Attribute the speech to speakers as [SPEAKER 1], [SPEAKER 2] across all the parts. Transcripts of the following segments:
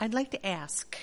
[SPEAKER 1] I'd like to ask,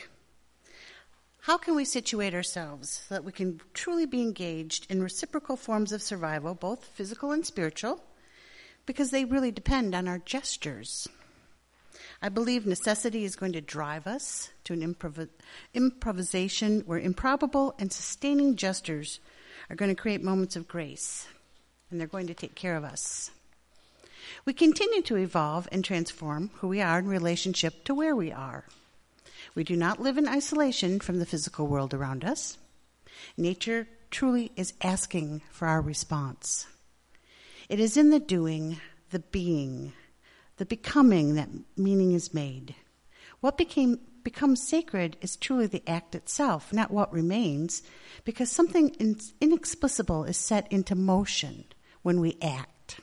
[SPEAKER 1] how can we situate ourselves so that we can truly be engaged in reciprocal forms of survival, both physical and spiritual, because they really depend on our gestures? I believe necessity is going to drive us to an improvisation where improbable and sustaining gestures are going to create moments of grace, and they're going to take care of us. We continue to evolve and transform who we are in relationship to where we are. We do not live in isolation from the physical world around us. Nature truly is asking for our response. It is in the doing, the being, the becoming that meaning is made. What becomes sacred is truly the act itself, not what remains, because something inexplicable is set into motion when we act.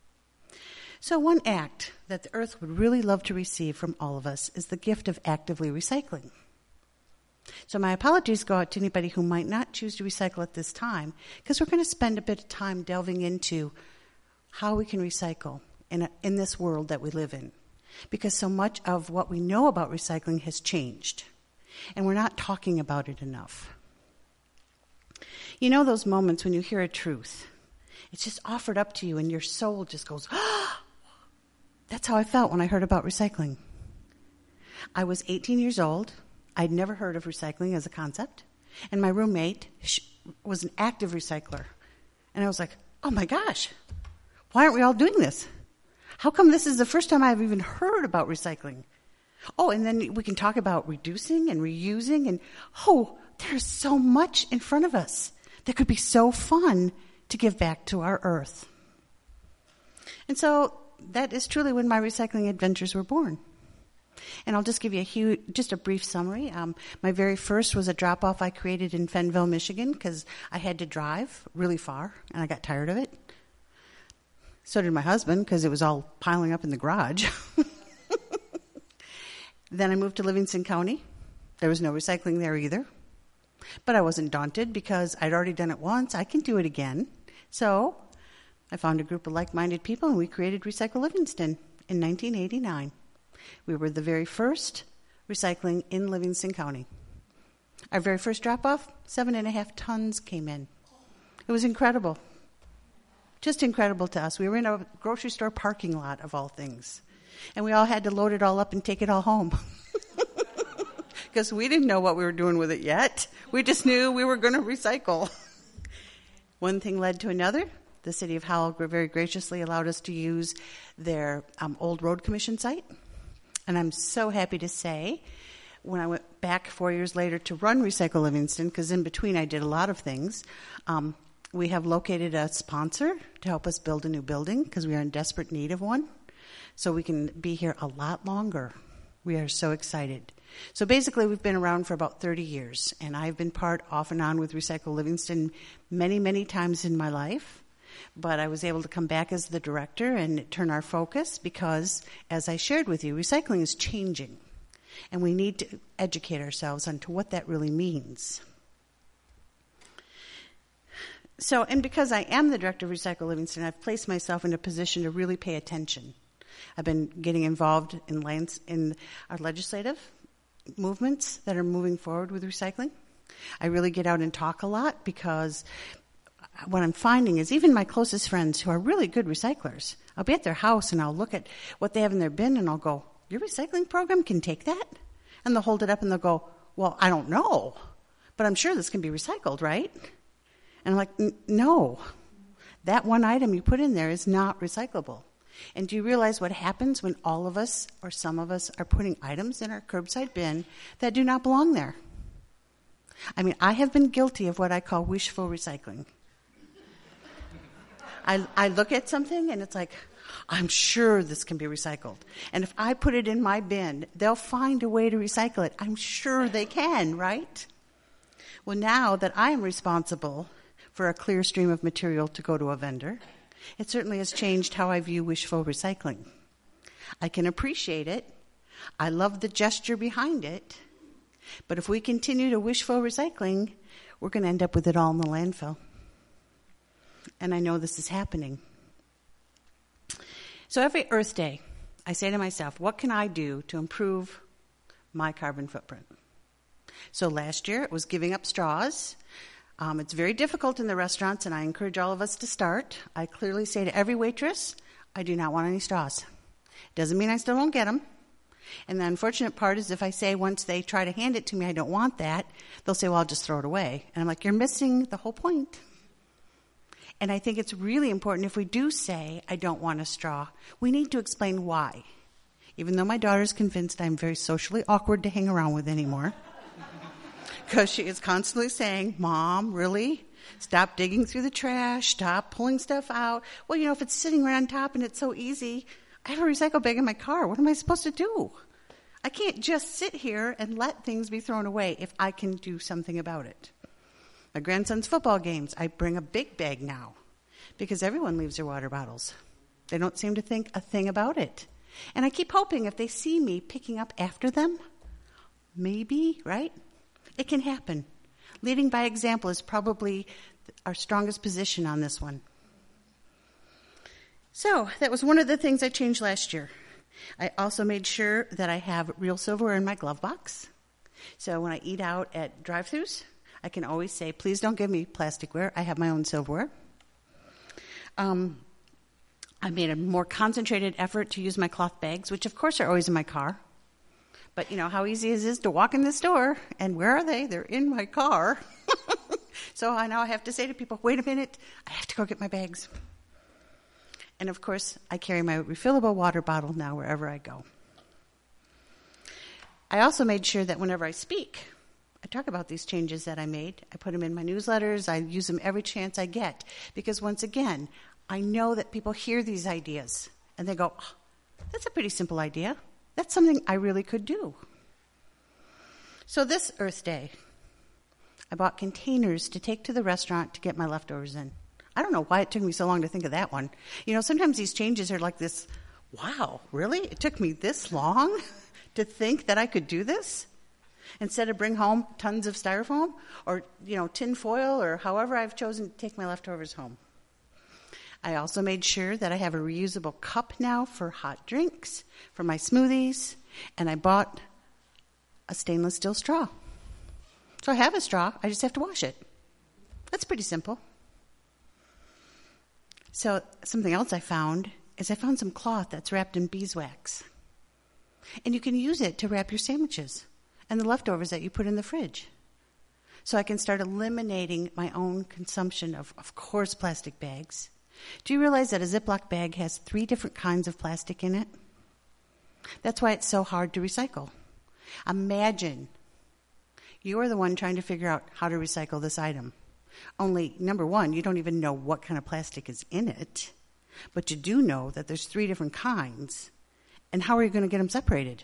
[SPEAKER 1] So one act that the earth would really love to receive from all of us is the gift of actively recycling. So my apologies go out to anybody who might not choose to recycle at this time, because we're going to spend a bit of time delving into how we can recycle in this world that we live in, because so much of what we know about recycling has changed, and we're not talking about it enough. You know those moments when you hear a truth, it's just offered up to you and your soul just goes, ah! That's how I felt when I heard about recycling. I was 18 years old. I'd never heard of recycling as a concept, and my roommate was an active recycler, and I was like, oh my gosh, why aren't we all doing this? How come this is the first time I've even heard about recycling? Oh, and then we can talk about reducing and reusing, and there's so much in front of us that could be so fun to give back to our earth. And so that is truly when my recycling adventures were born. And I'll just give you just a brief summary. My very first was a drop-off I created in Fenville, Michigan, because I had to drive really far, and I got tired of it. So did my husband, because it was all piling up in the garage. Then I moved to Livingston County. There was no recycling there either. But I wasn't daunted, because I'd already done it once. I can do it again. So I found a group of like-minded people, and we created Recycle Livingston in 1989. We were the very first recycling in Livingston County. Our very first drop-off, 7.5 tons came in. It was incredible. Just incredible to us. We were in a grocery store parking lot, of all things. And we all had to load it all up and take it all home. Because we didn't know what we were doing with it yet. We just knew we were going to recycle. One thing led to another. The city of Howell very graciously allowed us to use their old road commission site. And I'm so happy to say, when I went back 4 years later to run Recycle Livingston, because in between I did a lot of things, we have located a sponsor to help us build a new building, because we are in desperate need of one. So we can be here a lot longer. We are so excited. So basically, we've been around for about 30 years, and I've been part off and on with Recycle Livingston many, many times in my life. But I was able to come back as the director and turn our focus because, as I shared with you, recycling is changing. And we need to educate ourselves on to what that really means. So, and because I am the director of Recycle Livingston, I've placed myself in a position to really pay attention. I've been getting involved in our legislative movements that are moving forward with recycling. I really get out and talk a lot, because what I'm finding is even my closest friends who are really good recyclers, I'll be at their house and I'll look at what they have in their bin and I'll go, your recycling program can take that? And they'll hold it up and they'll go, well, I don't know, but I'm sure this can be recycled, right? And I'm like, no, that one item you put in there is not recyclable. And do you realize what happens when all of us or some of us are putting items in our curbside bin that do not belong there? I mean, I have been guilty of what I call wishful recycling. I look at something and it's like, I'm sure this can be recycled. And if I put it in my bin, they'll find a way to recycle it. I'm sure they can, right? Well, now that I am responsible for a clear stream of material to go to a vendor, it certainly has changed how I view wishful recycling. I can appreciate it. I love the gesture behind it. But if we continue to wishful recycling, we're going to end up with it all in the landfill. And I know this is happening. So every Earth Day, I say to myself, what can I do to improve my carbon footprint. So last year it was giving up straws. It's very difficult in the restaurants, and I encourage all of us to start. I clearly say to every waitress, I do not want any straws. Doesn't mean I still don't get them. And the unfortunate part is if I say once they try to hand it to me, I don't want that, they'll say, well, I'll just throw it away. And I'm like, you're missing the whole point. And I think it's really important if we do say, I don't want a straw, we need to explain why. Even though my daughter's convinced I'm very socially awkward to hang around with anymore. Because she is constantly saying, Mom, really? Stop digging through the trash. Stop pulling stuff out. Well, if it's sitting right on top and it's so easy, I have a recycle bag in my car. What am I supposed to do? I can't just sit here and let things be thrown away if I can do something about it. My grandson's football games, I bring a big bag now because everyone leaves their water bottles. They don't seem to think a thing about it. And I keep hoping if they see me picking up after them, maybe, right? It can happen. Leading by example is probably our strongest position on this one. So that was one of the things I changed last year. I also made sure that I have real silverware in my glove box. So when I eat out at drive-thrus, I can always say, please don't give me plasticware. I have my own silverware. I made a more concentrated effort to use my cloth bags, which of course are always in my car. But how easy it is to walk in the store, and where are they? They're in my car. So I have to say to people, wait a minute, I have to go get my bags. And of course, I carry my refillable water bottle now wherever I go. I also made sure that whenever I speak, I talk about these changes that I made. I put them in my newsletters. I use them every chance I get. Because once again, I know that people hear these ideas, and they go, oh, that's a pretty simple idea. That's something I really could do. So this Earth Day, I bought containers to take to the restaurant to get my leftovers in. I don't know why it took me so long to think of that one. Sometimes these changes are like this, wow, really? It took me this long to think that I could do this? Instead of bring home tons of styrofoam or, tin foil or however I've chosen to take my leftovers home. I also made sure that I have a reusable cup now for hot drinks, for my smoothies, and I bought a stainless steel straw. So I have a straw, I just have to wash it. That's pretty simple. So something else I found is I found some cloth that's wrapped in beeswax. And you can use it to wrap your sandwiches and the leftovers that you put in the fridge. So I can start eliminating my own consumption of course, plastic bags. Do you realize that a Ziploc bag has 3 different kinds of plastic in it? That's why it's so hard to recycle. Imagine you are the one trying to figure out how to recycle this item. Only, number one, you don't even know what kind of plastic is in it, but you do know that there's 3 different kinds, and how are you going to get them separated?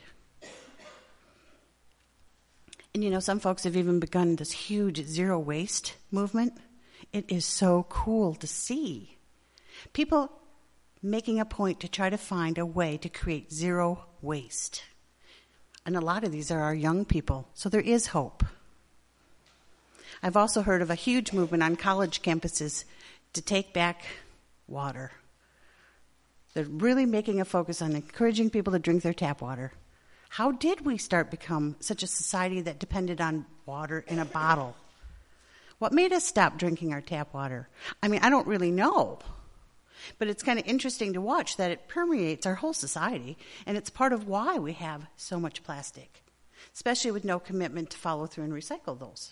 [SPEAKER 1] And some folks have even begun this huge zero waste movement. It is so cool to see. People making a point to try to find a way to create zero waste. And a lot of these are our young people, so there is hope. I've also heard of a huge movement on college campuses to take back water. They're really making a focus on encouraging people to drink their tap water. How did we become such a society that depended on water in a bottle? What made us stop drinking our tap water? I don't really know. But it's kind of interesting to watch that it permeates our whole society, and it's part of why we have so much plastic, especially with no commitment to follow through and recycle those.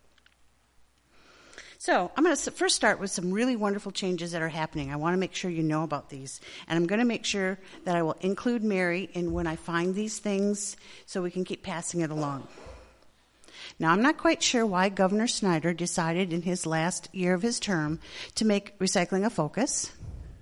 [SPEAKER 1] So I'm going to first start with some really wonderful changes that are happening. I want to make sure you know about these, and I'm going to make sure that I will include Mary in when I find these things so we can keep passing it along. Now, I'm not quite sure why Governor Snyder decided in his last year of his term to make recycling a focus.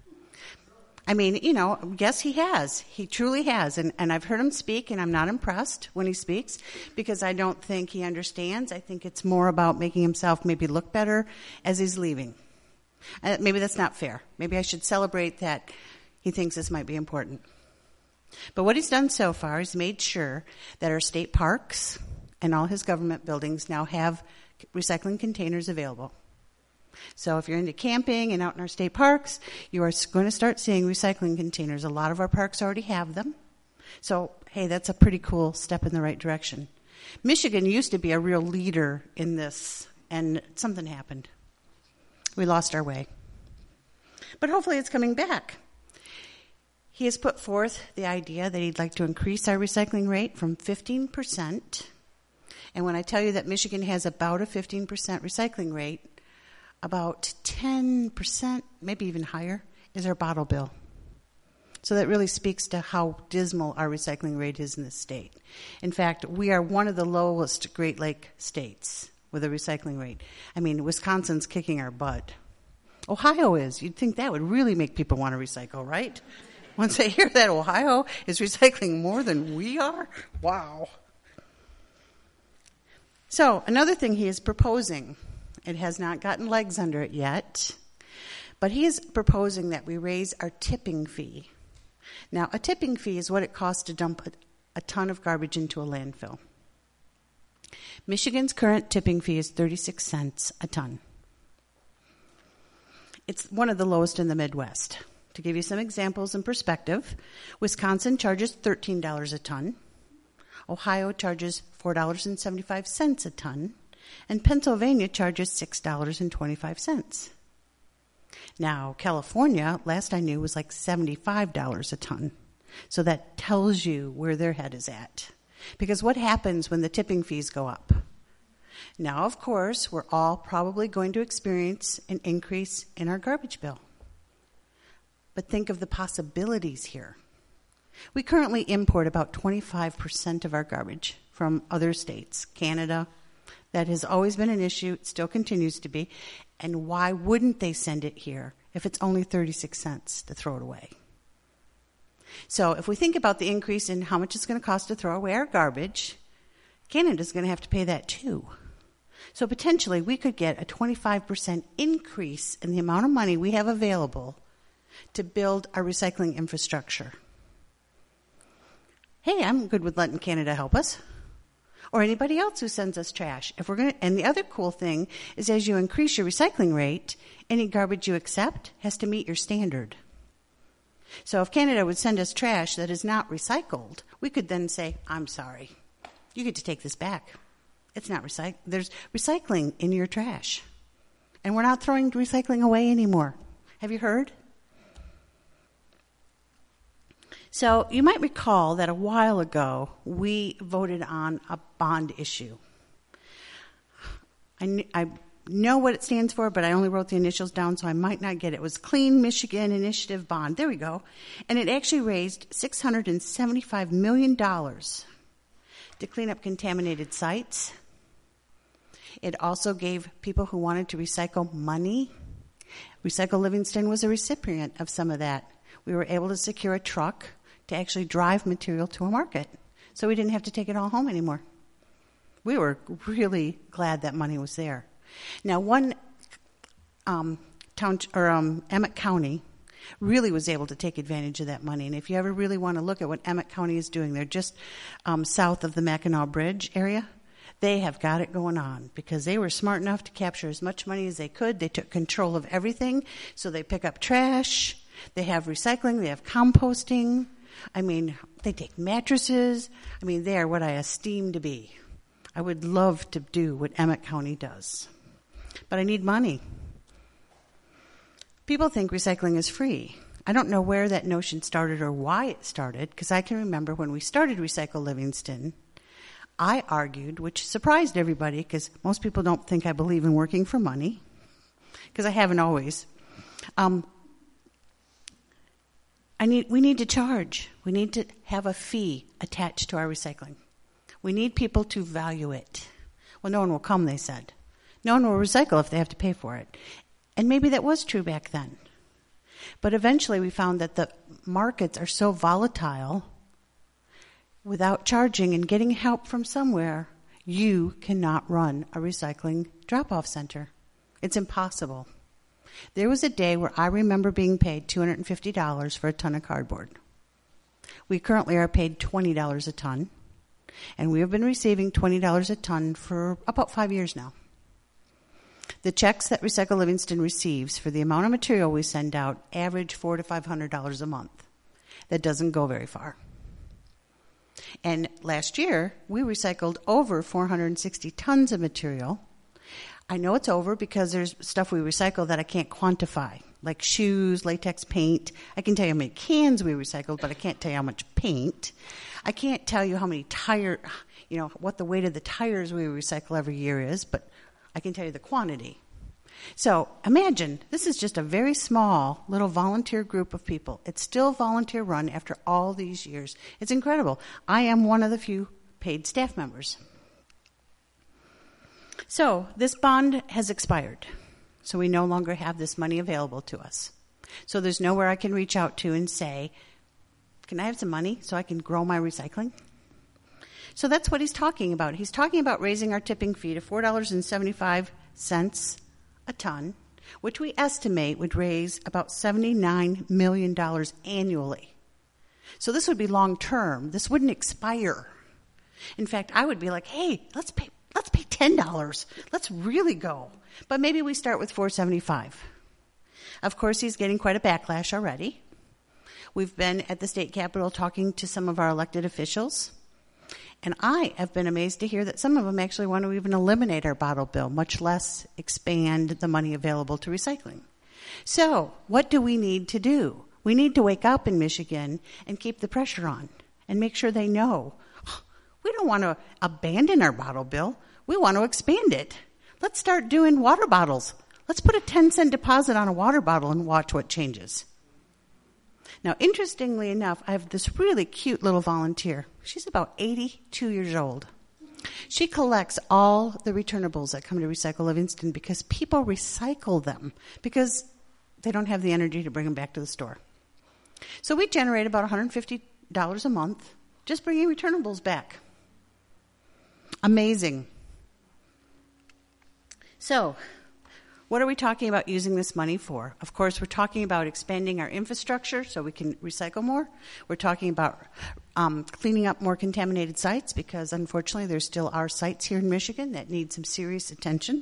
[SPEAKER 1] Yes, he has. He truly has. And I've heard him speak, and I'm not impressed when he speaks because I don't think he understands. I think it's more about making himself maybe look better as he's leaving. Maybe that's not fair. Maybe I should celebrate that he thinks this might be important. But what he's done so far is made sure that our state parks and all his government buildings now have recycling containers available. So if you're into camping and out in our state parks, you are going to start seeing recycling containers. A lot of our parks already have them. So hey, that's a pretty cool step in the right direction. Michigan used to be a real leader in this, and something happened. We lost our way. But hopefully it's coming back. He has put forth the idea that he'd like to increase our recycling rate from 15%. And when I tell you that Michigan has about a 15% recycling rate, about 10%, maybe even higher, is our bottle bill. So that really speaks to how dismal our recycling rate is in this state. In fact, we are one of the lowest Great Lake states with a recycling rate. I mean, Wisconsin's kicking our butt. Ohio is. You'd think that would really make people want to recycle, right? Once they hear that Ohio is recycling more than we are, wow. So another thing he is proposing, it has not gotten legs under it yet, but he is proposing that we raise our tipping fee. Now, a tipping fee is what it costs to dump a ton of garbage into a landfill. Michigan's current tipping fee is 36 cents a ton. It's one of the lowest in the Midwest. To give you some examples in perspective, Wisconsin charges $13 a ton, Ohio charges $4.75 a ton, and Pennsylvania charges $6.25. Now, California, last I knew, was like $75 a ton. So that tells you where their head is at. Because what happens when the tipping fees go up? Now, of course, we're all probably going to experience an increase in our garbage bill. But think of the possibilities here. We currently import about 25% of our garbage from other states, Canada. That has always been an issue. It still continues to be. And why wouldn't they send it here if it's only 36 cents to throw it away? So if we think about the increase in how much it's going to cost to throw away our garbage, Canada's going to have to pay that too. So potentially we could get a 25% increase in the amount of money we have available to build our recycling infrastructure. Hey, I'm good with letting Canada help us. Or anybody else who sends us trash. And the other cool thing is as you increase your recycling rate, any garbage you accept has to meet your standard. So if Canada would send us trash that is not recycled, we could then say, I'm sorry, you get to take this back. It's not recycled. There's recycling in your trash. And we're not throwing recycling away anymore. Have you heard? So you might recall that a while ago we voted on a bond issue. I know what it stands for, but I only wrote the initials down, so I might not get it. It was Clean Michigan Initiative Bond. There we go. And it actually raised $675 million to clean up contaminated sites. It also gave people who wanted to recycle money. Recycle Livingston was a recipient of some of that. We were able to secure a truck to actually drive material to a market, so we didn't have to take it all home anymore. We were really glad that money was there. Now, one Emmett County really was able to take advantage of that money, and if you ever really want to look at what Emmett County is doing, they're just south of the Mackinac Bridge area. They have got it going on because they were smart enough to capture as much money as they could. They took control of everything, so they pick up trash, they have recycling, they have composting. I mean, they take mattresses. I mean, they are what I esteem to be. I would love to do what Emmett County does. But I need money. People think recycling is free. I don't know where that notion started or why it started, because I can remember when we started Recycle Livingston, I argued, which surprised everybody, because most people don't think I believe in working for money, because I haven't always. We need to charge. We need to have a fee attached to our recycling. We need people to value it. Well, no one will come, they said. No one will recycle if they have to pay for it. And maybe that was true back then. But eventually we found that the markets are so volatile, without charging and getting help from somewhere, you cannot run a recycling drop-off center. It's impossible. There was a day where I remember being paid $250 for a ton of cardboard. We currently are paid $20 a ton, and we have been receiving $20 a ton for about 5 years now. The checks that Recycle Livingston receives for the amount of material we send out average $400 to $500 a month. That doesn't go very far. And last year, we recycled over 460 tons of material. I know it's over because there's stuff we recycle that I can't quantify, like shoes, latex paint. I can tell you how many cans we recycled, but I can't tell you how much paint. I can't tell you how many what the weight of the tires we recycle every year is, but I can tell you the quantity. So imagine, this is just a very small little volunteer group of people. It's still volunteer run after all these years. It's incredible. I am one of the few paid staff members. So this bond has expired. So we no longer have this money available to us. So there's nowhere I can reach out to and say, can I have some money so I can grow my recycling? So that's what he's talking about. He's talking about raising our tipping fee to $4.75 a ton, which we estimate would raise about $79 million annually. So this would be long term. This wouldn't expire. In fact, I would be like, hey, let's pay $10. Let's really go. But maybe we start with $4.75. Of course, he's getting quite a backlash already. We've been at the state capitol talking to some of our elected officials. And I have been amazed to hear that some of them actually want to even eliminate our bottle bill, much less expand the money available to recycling. So what do we need to do? We need to wake up in Michigan and keep the pressure on and make sure they know we don't want to abandon our bottle bill. We want to expand it. Let's start doing water bottles. Let's put a 10-cent deposit on a water bottle and watch what changes. Now, interestingly enough, I have this really cute little volunteer. She's about 82 years old. She collects all the returnables that come to Recycle Livingston because people recycle them because they don't have the energy to bring them back to the store. So we generate about $150 a month just bringing returnables back. Amazing. So, what are we talking about using this money for? Of course, we're talking about expanding our infrastructure so we can recycle more. We're talking about cleaning up more contaminated sites because, unfortunately, there still are sites here in Michigan that need some serious attention.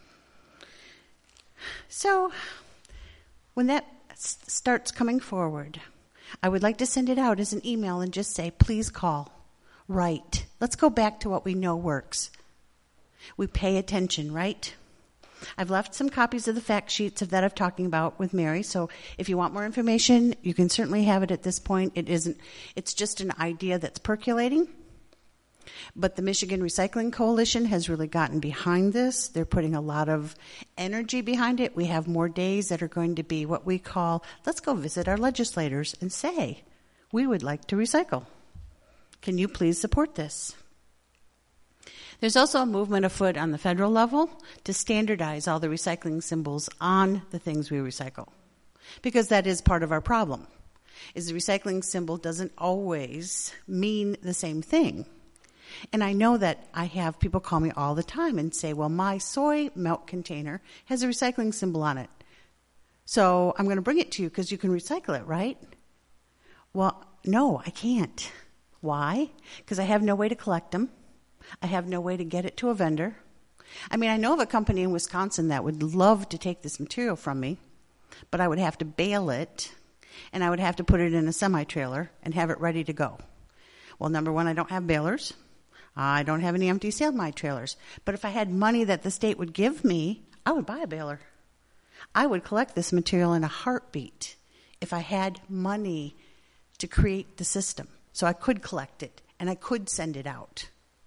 [SPEAKER 1] So, when that starts coming forward, I would like to send it out as an email and just say, please call, write. Let's go back to what we know works. We pay attention, right? I've left some copies of the fact sheets that I'm talking about with Mary, so if you want more information, you can certainly have it at this point. It's just an idea that's percolating. But the Michigan Recycling Coalition has really gotten behind this. They're putting a lot of energy behind it. We have more days that are going to be what we call, let's go visit our legislators and say, we would like to recycle. Can you please support this? There's also a movement afoot on the federal level to standardize all the recycling symbols on the things we recycle. Because that is part of our problem, is the recycling symbol doesn't always mean the same thing. And I know that I have people call me all the time and say, well, my soy milk container has a recycling symbol on it. So I'm going to bring it to you because you can recycle it, right? Well, no, I can't. Why? Because I have no way to collect them. I have no way to get it to a vendor. I mean, I know of a company in Wisconsin that would love to take this material from me, but I would have to bale it, and I would have to put it in a semi-trailer and have it ready to go. Well, number one, I don't have balers. I don't have any empty semi-trailers. But if I had money that the state would give me, I would buy a baler. I would collect this material in a heartbeat if I had money to create the system. So I could collect it, and I could send it out.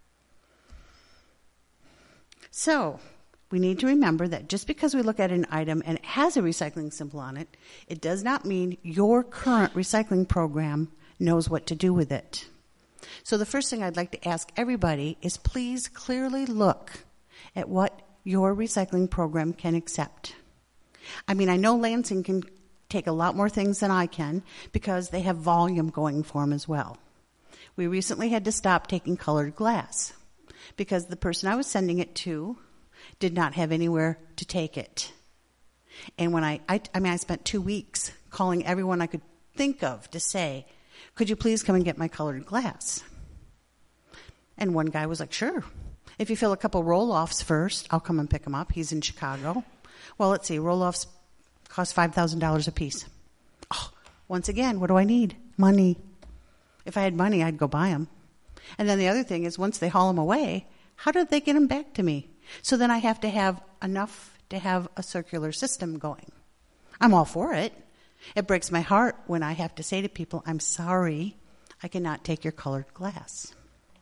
[SPEAKER 1] So we need to remember that just because we look at an item and it has a recycling symbol on it, it does not mean your current recycling program knows what to do with it. So the first thing I'd like to ask everybody is please clearly look at what your recycling program can accept. I mean, I know Lansing can take a lot more things than I can because they have volume going for them as well. We recently had to stop taking colored glass because the person I was sending it to did not have anywhere to take it. And when I spent 2 weeks calling everyone I could think of to say, could you please come and get my colored glass? And one guy was like, sure. If you fill a couple roll-offs first, I'll come and pick them up. He's in Chicago. Well, let's see. Roll-offs cost $5,000 a piece. Oh, once again, what do I need? Money. If I had money, I'd go buy them. And then the other thing is once they haul them away, how do they get them back to me? So then I have to have enough to have a circular system going. I'm all for it. It breaks my heart when I have to say to people, I'm sorry, I cannot take your colored glass.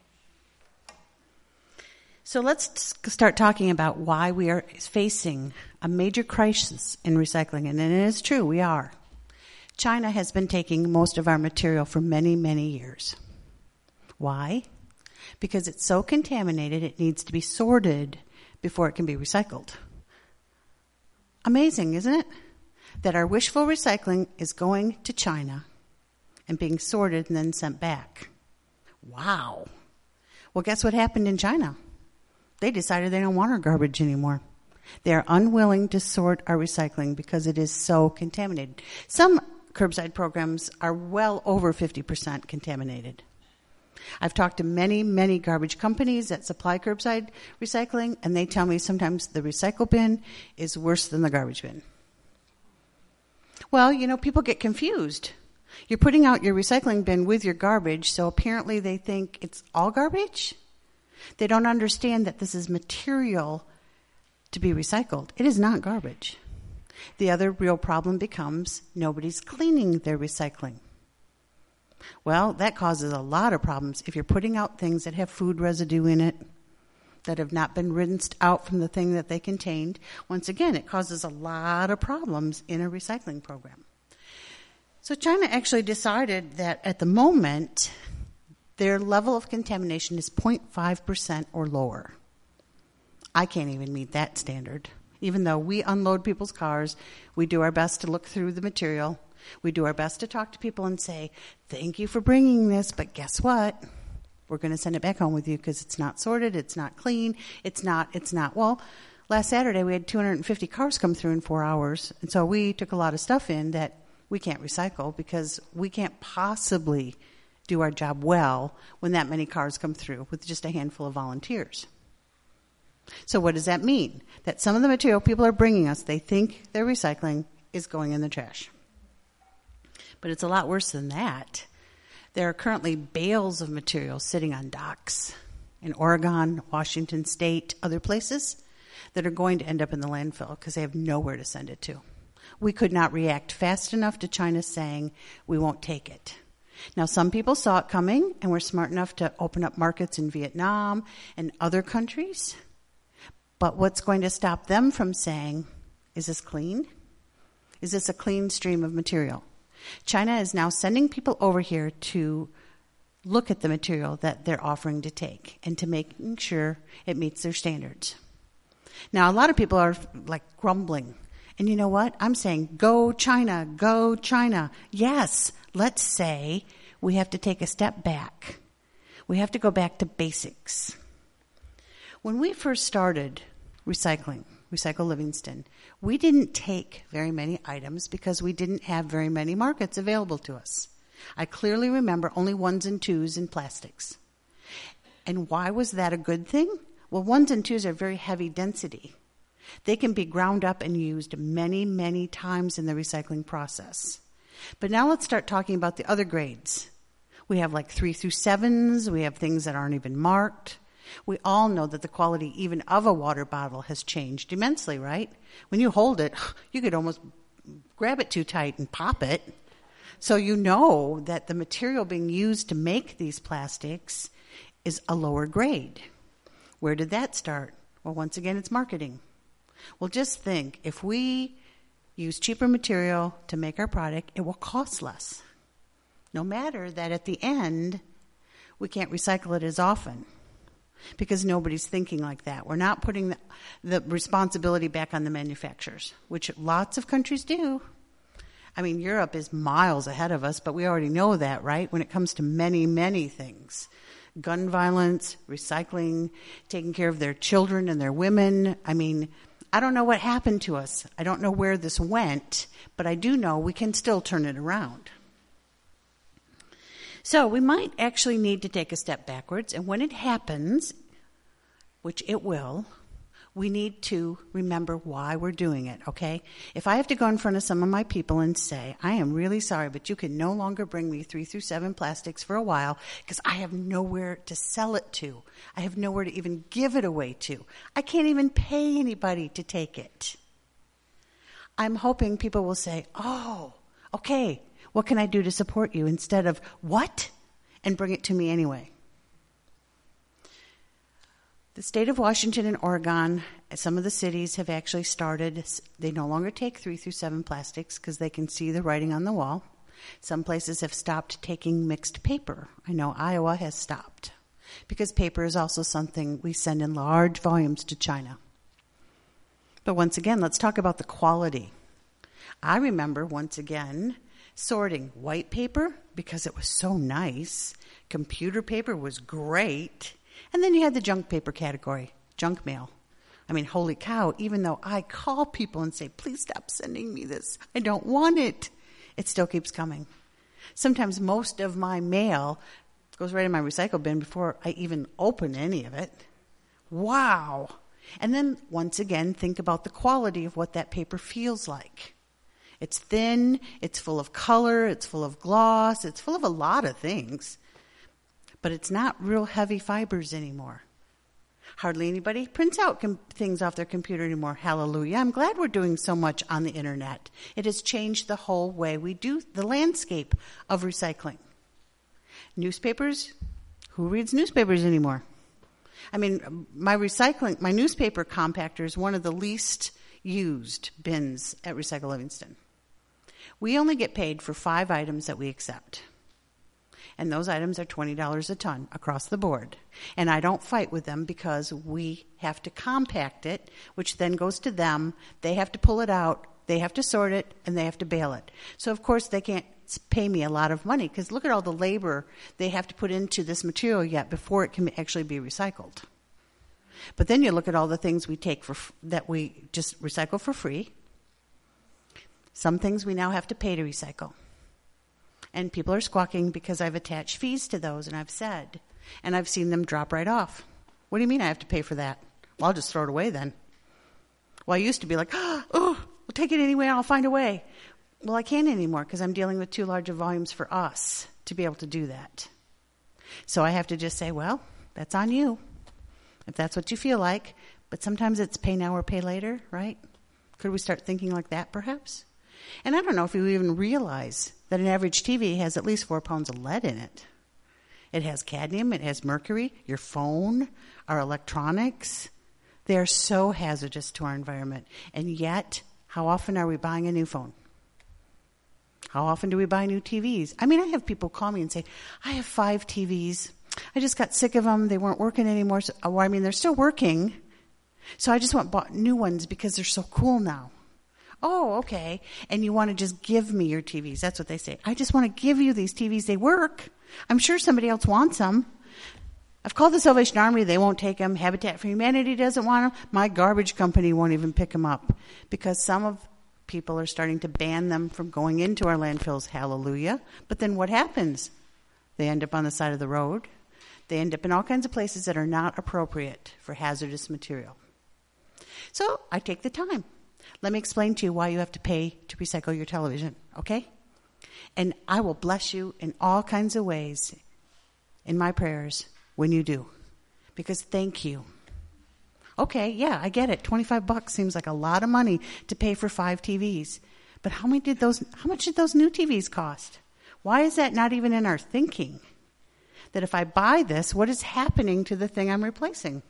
[SPEAKER 1] So let's start talking about why we are facing a major crisis in recycling. And it is true, we are. China has been taking most of our material for many, many years. Why? Because it's so contaminated, it needs to be sorted before it can be recycled. Amazing, isn't it? That our wishful recycling is going to China and being sorted and then sent back. Wow. Well, guess what happened in China? They decided they don't want our garbage anymore. They're unwilling to sort our recycling because it is so contaminated. Some curbside programs are well over 50% contaminated. I've talked to many, many garbage companies that supply curbside recycling, and they tell me sometimes the recycle bin is worse than the garbage bin. Well, people get confused. You're putting out your recycling bin with your garbage, so apparently they think it's all garbage. They don't understand that this is material to be recycled. It is not garbage. The other real problem becomes nobody's cleaning their recycling. Well, that causes a lot of problems if you're putting out things that have food residue in it, that have not been rinsed out from the thing that they contained. Once again, it causes a lot of problems in a recycling program. So China actually decided that at the moment, their level of contamination is 0.5% or lower. I can't even meet that standard. Even though we unload people's cars, we do our best to look through the material. We do our best to talk to people and say, thank you for bringing this, but guess what? We're going to send it back home with you because it's not sorted, it's not clean, it's not. Well, last Saturday we had 250 cars come through in 4 hours, and so we took a lot of stuff in that we can't recycle because we can't possibly do our job well when that many cars come through with just a handful of volunteers. So what does that mean? That some of the material people are bringing us, they think they're recycling, is going in the trash. But it's a lot worse than that. There are currently bales of material sitting on docks in Oregon, Washington State, other places that are going to end up in the landfill because they have nowhere to send it to. We could not react fast enough to China saying, we won't take it. Now, some people saw it coming and were smart enough to open up markets in Vietnam and other countries. But what's going to stop them from saying, is this clean? Is this a clean stream of material? China is now sending people over here to look at the material that they're offering to take and to making sure it meets their standards. Now, a lot of people are like grumbling. And you know what? I'm saying, go China, go China. Yes, let's say we have to take a step back. We have to go back to basics. When we first started Recycle Livingston, we didn't take very many items because we didn't have very many markets available to us. I clearly remember only 1s and 2s in plastics. And why was that a good thing? Well, 1s and 2s are very heavy density. They can be ground up and used many, many times in the recycling process. But now let's start talking about the other grades. We have like 3 through 7s. We have things that aren't even marked. We all know that the quality even of a water bottle has changed immensely, right? When you hold it, you could almost grab it too tight and pop it. So you know that the material being used to make these plastics is a lower grade. Where did that start? Well, once again, it's marketing. Well, just think, if we use cheaper material to make our product, it will cost less. No matter that at the end, we can't recycle it as often. Because nobody's thinking like that. We're not putting the responsibility back on the manufacturers, which lots of countries do. I mean, Europe is miles ahead of us, but we already know that, right? When it comes to many, many things. Gun violence, recycling, taking care of their children and their women. I mean, I don't know what happened to us. I don't know where this went, but I do know we can still turn it around. So we might actually need to take a step backwards, and when it happens, which it will, we need to remember why we're doing it, okay? If I have to go in front of some of my people and say, I am really sorry, but you can no longer bring me 3 through 7 plastics for a while because I have nowhere to sell it to. I have nowhere to even give it away to. I can't even pay anybody to take it. I'm hoping people will say, oh, okay, what can I do to support you, instead of what? And bring it to me anyway. The state of Washington and Oregon, some of the cities have actually started, they no longer take 3 through 7 plastics because they can see the writing on the wall. Some places have stopped taking mixed paper. I know Iowa has stopped because paper is also something we send in large volumes to China. But once again, let's talk about the quality. I remember, once again, sorting white paper because it was so nice. Computer paper was great. And then you had the junk paper category, junk mail. I mean, holy cow, even though I call people and say, please stop sending me this, I don't want it, it still keeps coming. Sometimes most of my mail goes right in my recycle bin before I even open any of it. Wow. And then, once again, think about the quality of what that paper feels like. It's thin, it's full of color, it's full of gloss, it's full of a lot of things. But it's not real heavy fibers anymore. Hardly anybody prints out things off their computer anymore. Hallelujah. I'm glad we're doing so much on the internet. It has changed the whole way we do the landscape of recycling. Newspapers, who reads newspapers anymore? I mean, my newspaper compactor is one of the least used bins at Recycle Livingston. We only get paid for 5 items that we accept. And those items are $20 a ton across the board. And I don't fight with them because we have to compact it, which then goes to them. They have to pull it out, they have to sort it, and they have to bale it. So, of course, they can't pay me a lot of money because look at all the labor they have to put into this material yet before it can actually be recycled. But then you look at all the things we take that we just recycle for free. Some things we now have to pay to recycle. And people are squawking because I've attached fees to those, and I've said, and I've seen them drop right off. What do you mean I have to pay for that? Well, I'll just throw it away then. Well, I used to be like, oh, we'll take it anyway, I'll find a way. Well, I can't anymore because I'm dealing with too large of volumes for us to be able to do that. So I have to just say, well, that's on you, if that's what you feel like. But sometimes it's pay now or pay later, right? Could we start thinking like that, perhaps? And I don't know if you even realize that an average TV has at least 4 pounds of lead in it. It has cadmium, it has mercury, your phone, our electronics. They are so hazardous to our environment. And yet, how often are we buying a new phone? How often do we buy new TVs? I mean, I have people call me and say, I have 5 TVs. I just got sick of them. They weren't working anymore. So, they're still working. So I just bought new ones because they're so cool now. Oh, okay. And you want to just give me your TVs. That's what they say. I just want to give you these TVs. They work. I'm sure somebody else wants them. I've called the Salvation Army. They won't take them. Habitat for Humanity doesn't want them. My garbage company won't even pick them up because some of people are starting to ban them from going into our landfills. Hallelujah. But then what happens? They end up on the side of the road. They end up in all kinds of places that are not appropriate for hazardous material. So I take the time. Let me explain to you why you have to pay to recycle your television, okay? And I will bless you in all kinds of ways in my prayers when you do. Because thank you. Okay, yeah, I get it. $25 seems like a lot of money to pay for 5 TVs. But how much did those new TVs cost? Why is that not even in our thinking? That if I buy this, what is happening to the thing I'm replacing?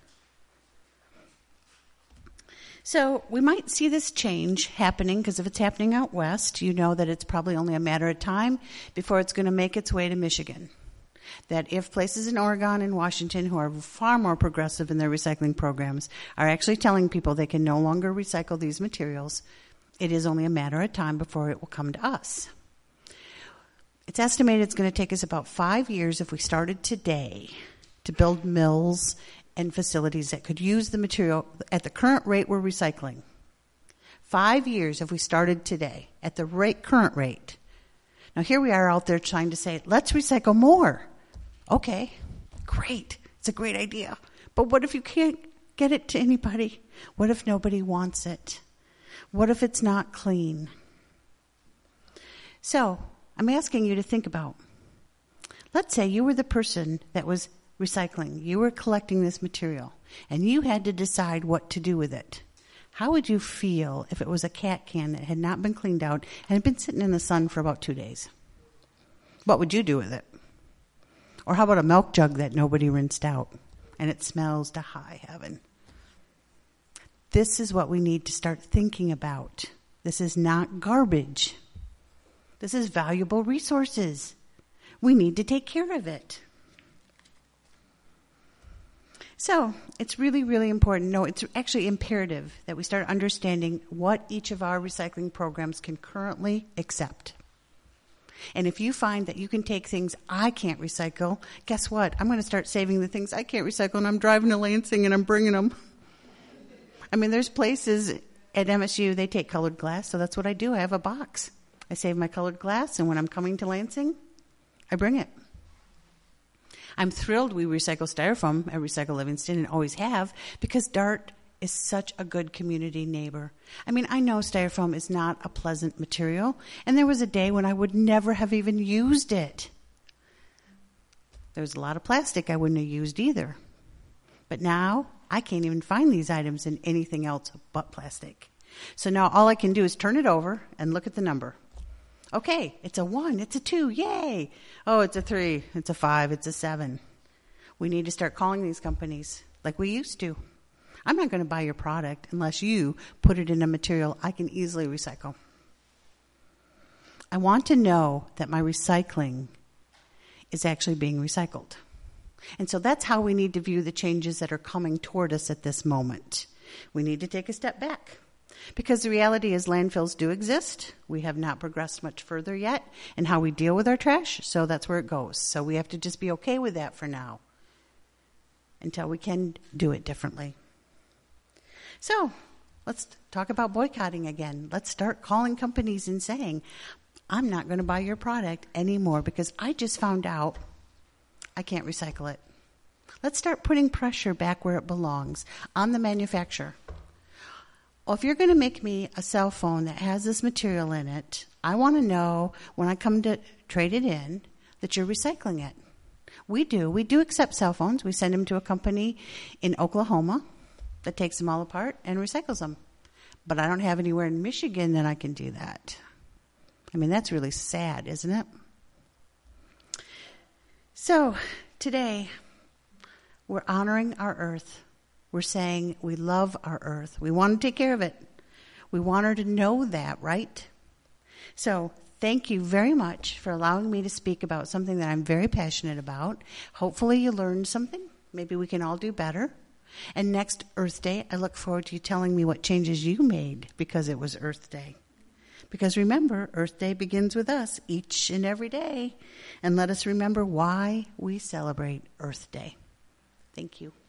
[SPEAKER 1] So we might see this change happening because if it's happening out west, you know that it's probably only a matter of time before it's going to make its way to Michigan. That if places in Oregon and Washington who are far more progressive in their recycling programs are actually telling people they can no longer recycle these materials, it is only a matter of time before it will come to us. It's estimated it's going to take us about 5 years if we started today to build mills and facilities that could use the material at the current rate we're recycling. 5 years if we started today at the current rate. Now here we are out there trying to say, let's recycle more. Okay, great. It's a great idea. But what if you can't get it to anybody? What if nobody wants it? What if it's not clean? So, I'm asking you to think about, let's say you were the person that was recycling. You were collecting this material, and you had to decide what to do with it. How would you feel if it was a cat can that had not been cleaned out and had been sitting in the sun for about 2 days? What would you do with it? Or how about a milk jug that nobody rinsed out and it smells to high heaven? This is what we need to start thinking about. This is not garbage. This is valuable resources. We need to take care of it. So it's really, really important. No, it's actually imperative that we start understanding what each of our recycling programs can currently accept. And if you find that you can take things I can't recycle, guess what? I'm going to start saving the things I can't recycle, and I'm driving to Lansing and I'm bringing them. I mean, there's places at MSU, they take colored glass, so that's what I do. I have a box. I save my colored glass, and when I'm coming to Lansing, I bring it. I'm thrilled we recycle styrofoam at Recycle Livingston and always have, because DART is such a good community neighbor. I mean, I know styrofoam is not a pleasant material, and there was a day when I would never have even used it. There was a lot of plastic I wouldn't have used either. But now, I can't even find these items in anything else but plastic. So now all I can do is turn it over and look at the number. Okay, it's a 1, it's a 2, yay. Oh, it's a 3, it's a 5, it's a 7. We need to start calling these companies like we used to. I'm not going to buy your product unless you put it in a material I can easily recycle. I want to know that my recycling is actually being recycled. And so that's how we need to view the changes that are coming toward us at this moment. We need to take a step back. Because the reality is landfills do exist. We have not progressed much further yet in how we deal with our trash, so that's where it goes. So we have to just be okay with that for now until we can do it differently. So let's talk about boycotting again. Let's start calling companies and saying, I'm not going to buy your product anymore because I just found out I can't recycle it. Let's start putting pressure back where it belongs on the manufacturer. Well, if you're going to make me a cell phone that has this material in it, I want to know when I come to trade it in that you're recycling it. We do. We do accept cell phones. We send them to a company in Oklahoma that takes them all apart and recycles them. But I don't have anywhere in Michigan that I can do that. I mean, that's really sad, isn't it? So today, we're honoring our earth. We're saying we love our earth. We want to take care of it. We want her to know that, right? So thank you very much for allowing me to speak about something that I'm very passionate about. Hopefully you learned something. Maybe we can all do better. And next Earth Day, I look forward to you telling me what changes you made because it was Earth Day. Because remember, Earth Day begins with us each and every day. And let us remember why we celebrate Earth Day. Thank you.